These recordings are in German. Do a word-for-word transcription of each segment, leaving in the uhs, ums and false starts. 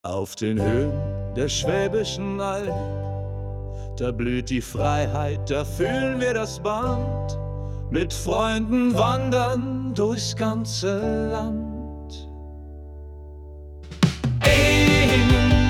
Auf den Höhen der Schwäbischen Alb, da blüht die Freiheit, da fühlen wir das Band. Mit Freunden wandern durchs ganze Land. Ehingen,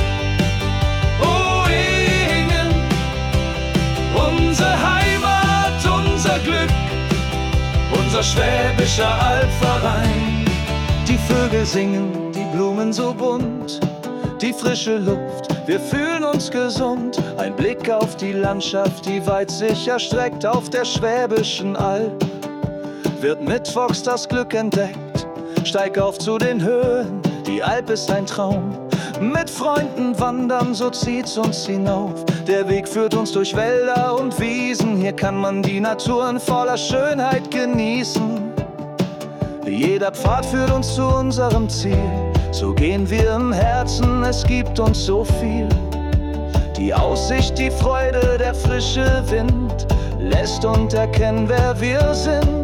oh Ehingen, unsere Heimat, unser Glück, unser Schwäbischer Albverein. Die Vögel singen, die Blumen so bunt, die frische Luft, wir fühlen uns gesund. Ein Blick auf die Landschaft, die weit sich erstreckt. Auf der Schwäbischen Alb wird mittwochs das Glück entdeckt. Steig auf zu den Höhen, die Alp ist ein Traum. Mit Freunden wandern, so zieht's uns hinauf. Der Weg führt uns durch Wälder und Wiesen. Hier kann man die Natur in voller Schönheit genießen. Jeder Pfad führt uns zu unserem Ziel. So gehen wir im Herzen, es gibt uns so viel. Die Aussicht, die Freude, der frische Wind lässt uns erkennen, wer wir sind.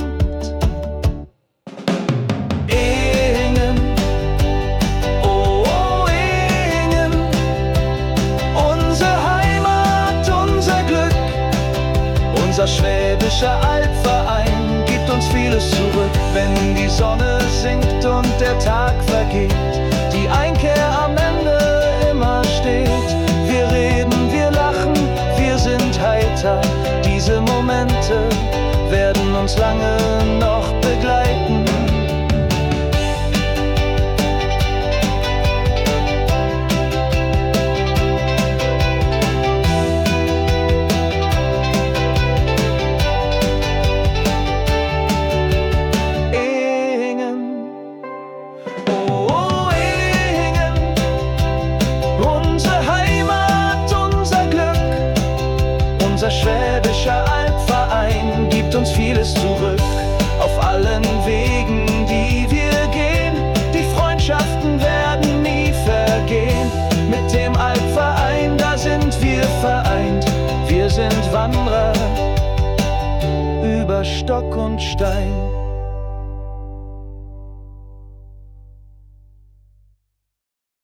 Ehingen, oh, oh Ehingen, unsere Heimat, unser Glück, unser Schwäbischer Albverein gibt uns vieles zurück. Wenn die Sonne sinkt und der Tag vergeht, die Einkehr am Ende immer steht. Wir reden, wir lachen, wir sind heiter. Diese Momente werden uns lange noch begleiten. Unser Schwäbischer Albverein gibt uns vieles zurück. Auf allen Wegen, die wir gehen, die Freundschaften werden nie vergehen. Mit dem Albverein, da sind wir vereint. Wir sind Wanderer über Stock und Stein.